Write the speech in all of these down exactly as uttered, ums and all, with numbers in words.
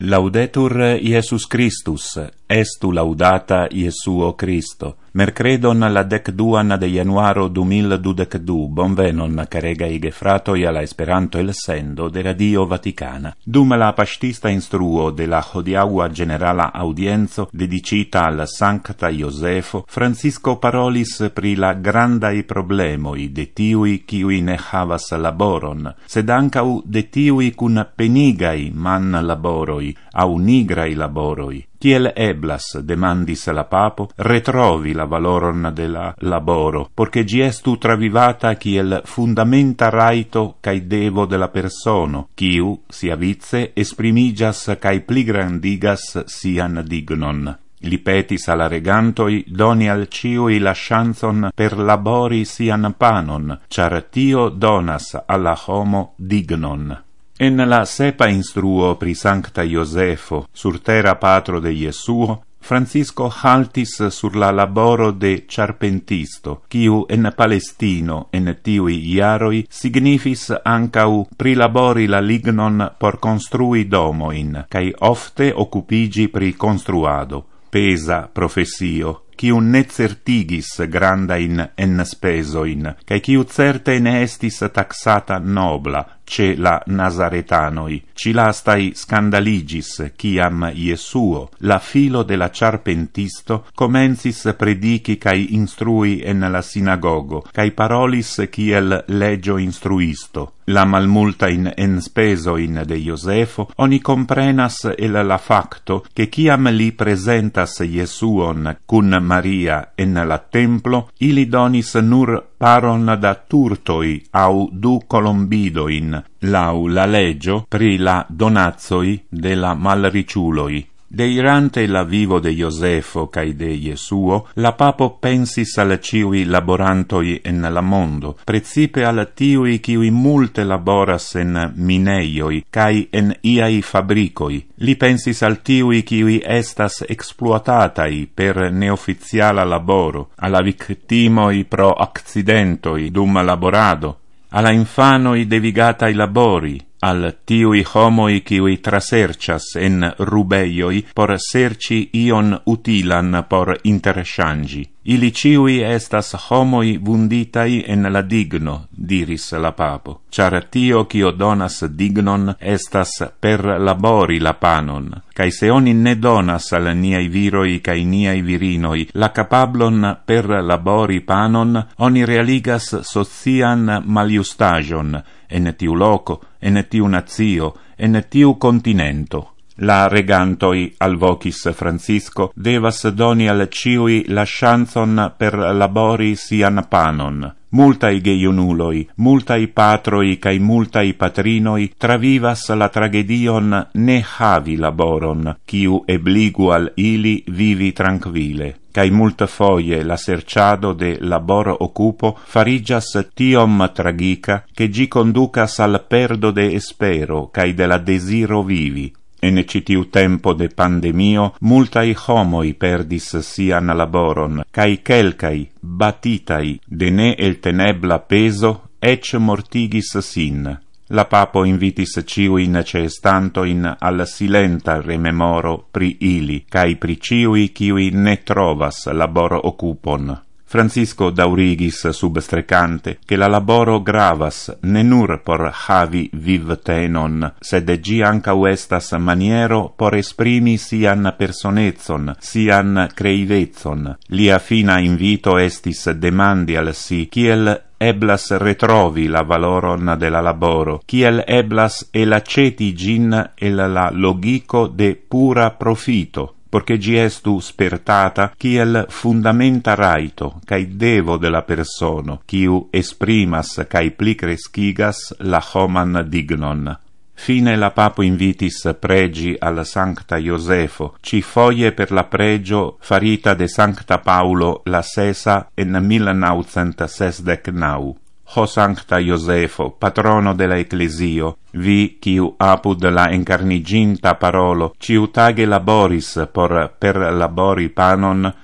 Laudetur Iesus Christus, estu laudata Iesuo Christo. Mercredon la decduan de januaro du mil dudecdu, bonvenon caregai gefratoi alla Esperanto el sendo de Radio Vaticana. Dum la pastista instruo de la hodiaua generala audienzo dedicita al Sancta Iosefo, Francisco parolis pri la grandai problemoi de tiui kiui ne havas laboron, sed ancau de tiui cun penigai man laboroi, au nigrai laboroi. Kiel eblas, demandis la papo, retrovi la valoron de la laboro, porche gi estu travivata kiel fundamenta raito cae devo de la persono, kiu, sia vice, esprimigas cae pligrandigas sian dignon. Li petis alla regantoi doni al ciui la chanson per labori sian panon, char tio donas alla homo dignon. En la sepa instruo pri Sancta Iosefo, sur terra patro de Iesuo, Francisco haltis sur la laboro de charpentisto, quiu en Palestino en tiui iaroi signifis ancau prilabori la lignon por construi domoin, cae ofte occupigi pri construado. Pesa professio, quiu ne certigis grandain enspesoin, cae quiu certe ne estis taxata nobla, ce la Nazaretanoi, cilastai scandaligis, ciam Iesuo, la filo de la charpentisto, comencis predici cae instrui en la sinagogo, cae parolis ciel legio instruisto. La malmultain enspesoin de Iosefo, oni comprenas el la facto, che ciam li presentas Iesuon cun Maria en la templo, ili donis nur paron da turtoi au du colombidoin, lau la legio pri la donazoi de la malriciuloi. Deirante la vivo de Iosefo cae de Iesuo, la papo pensis al ciui laborantoi en la mondo, precipe al tiui ciui multe laboras en mineioi cae en iai fabricoi. Li pensis al tiui ciui estas exploatatai per neoficiala laboro, alla victimoi pro accidentoi dum laborado, alla infanoi devigatai labori, al tiui homoi kiui trasercias en rubeioi por serci ion utilan por interchangi. Ili ciui estas homoi vunditai en la digno, diris la papo, char tio cio donas dignon estas per labori la panon, cae se oni ne donas al niai viroi cae niai virinoi la capablon per labori panon, oni realigas socian maliustagion en tiu loco, en tiu nazio, en tiu continento. La regantoi alvocis Francisco devas doni al ciui la chanson per labori sian panon. Multai geiunuloi, multai patroi cae multai patrinoi travivas la tragedion ne havi laboron, quiu ebligu al ili vivi tranquille. Cae multa foie la serciado de labor occupo farigas tiom tragica che gi conducas al perdo de espero cae de la desiro vivi. En citiu tempo de pandemio, multai homoi perdis sian laboron, cae quelcai, batitai, de ne el tenebla peso, ec mortigis sin. La papo invitis ciuin ceestantoin al silenta rememoro pri ili, cae pri ciui ciui ne trovas labor occupon. Francisco daurigis substrecante che la laboro gravas ne nur por havi vivtenon, sed gi ancau estas maniero por esprimi sian personetson, sian creivezon. Lia fina invito estis demandi al si kiel eblas retrovi la valoron de la laboro, kiel eblas elaceti gin el la logico de pura profito, porche gi estu spertata kiel fundamenta raito cae devo de la persono, quiu esprimas cae pli crescigas la homan dignon. Fine la papo invitis pregi al Sancta Iosefo, ci foie per la pregio farita de Sancta Paulo la sesa en mil naucent sesdecnau. Ho Sancta Iosefo, patrono de la Ecclesio, vi, quiu apud la encarniginta parolo, ciutage laboris por per labori panon,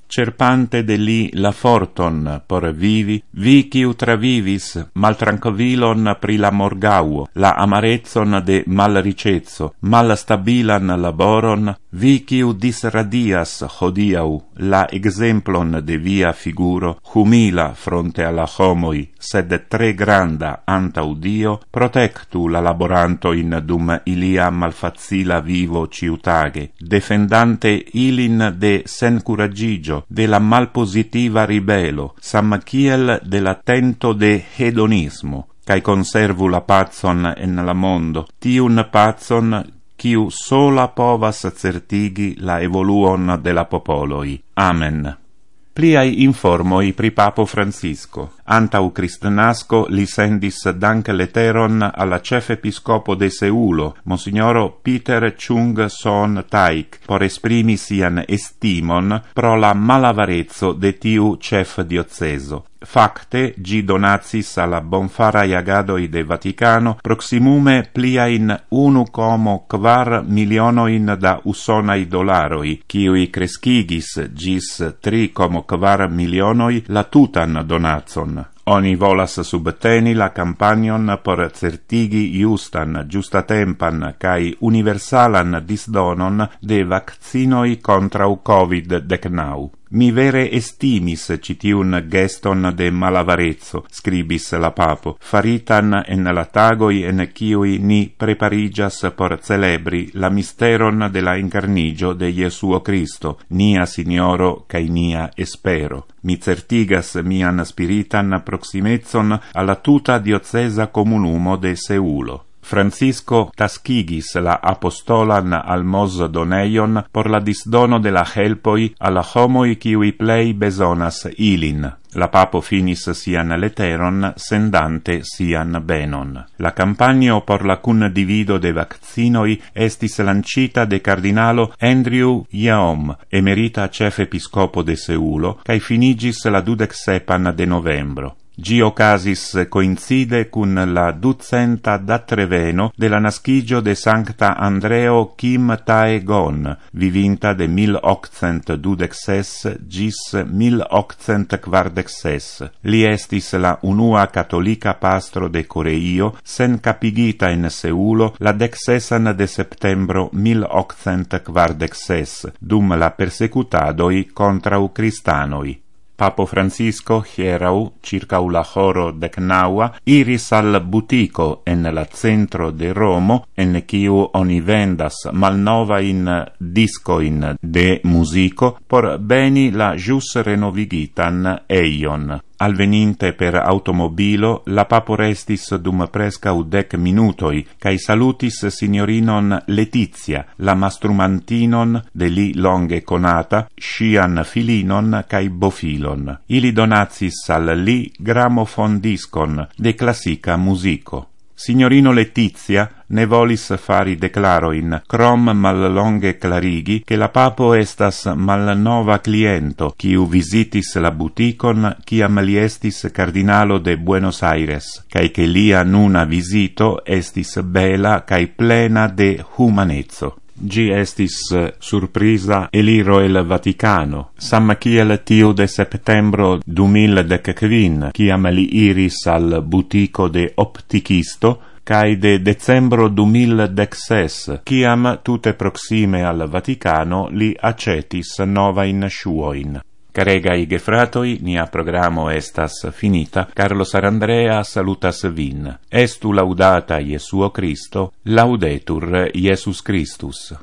cerpante de li la forton por vivi, vi quiu travivis maltranquilon pri la morgauo, la amarezzon de malricezzo, malstabilan laboron, vi quiu disradias hodiau la exemplon de via figuro, humila fronte alla homoi, sed tre granda antau Dio, protectu la laboranto in dum ilia malfacila vivo ciutage, defendante ilin de sencuragigio, de la malpositiva ribelo, sam kiel de la tento de hedonismo, cae conservu la pazon en la mondo, tiun pazon quiu sola povas certigi la evoluon de la popoloi. Amen. Pliai informoi pri Papo Francisco. Antau Cristnasco li sendis dank letteron alla chef episcopo de Seulo, Monsignoro Peter Chung Son Taik, por esprimi sian estimon pro la malavarezzo de tiu chef dioceso. Facte, gi donatsis alla bonfarai agadoi de Vaticano proximume pliain unu como quar milionoin da usonai dolaroi, kiui crescigis gis tri como quar milionoi la tutan donatson. Oni volas subteni la campagnon por certigi justan, justatempan cae universalan disdonon de vaccinoi contra covid decenau. Mi vere estimis citiun geston de malavarezzo, scribis la papo, faritan en la tagoi en ciui ni preparigas por celebri la misteron de la incarnigio de Jesuo Cristo, nia Signoro cae nia espero. Mi certigas mian spiritan proximezzon alla tuta diocesa comunumo de Seulo. Francisco tascigis la apostolan almos doneion por la disdono de la helpoi alla homoi kiui plei besonas ilin. La papo finis sian letteron sendante sian benon. La campagno por la cun divido de vaccinoi estis lancita de cardinalo Andrew Yeom, emerita chef episcopo de Seulo, cae finigis la dudecsepan de novembro. Gi ocasis coincide cun la ducenta datreveno de la nascigio de Sancta Andreo Kim Tae-gon, vivinta de mil octcent dudecses gis mil octcent quardecses. Li estis la unua catolica pastro de Coreio, sen capigita in Seulo la decsesan de septembro mil octcent quardecses, dum la persecutadoi contrau Cristanoi. Papo Francisco hierau, circau la horo decnaua, iris al butico en la centro de Romo, en ciu oni vendas malnova in discoin de musico, por beni la jus renovigitan eion. Alveninte per automobilo, la papo restis dum prescau dec minutoi, cae salutis signorinon Letizia, la mastrumantinon de li longe conata, scian filinon cae bofilon. Ili donatsis al li gramofon discon de classica musico. Signorino Letizia ne volis fari declaroin, crom mallonge clarigi che la papo estas malnova cliento, quiu visitis la buticon ciam li estis cardinalo de Buenos Aires, cae che lia nuna visito estis bela cae plena de humanezzo. Gi estis surprisa eliro el Vaticano, sam kiel tiu de septembro du mil quindici, ciam li iris al butico de opticisto, cae de decembro du mil dexes, ciam tute proxime al Vaticano li accetis novain shuoin. Caregai gefratoi, nia programo estas finita. Carlos Arandrea salutas vin. Estu laudata Jesuo Cristo, laudetur Jesus Christus.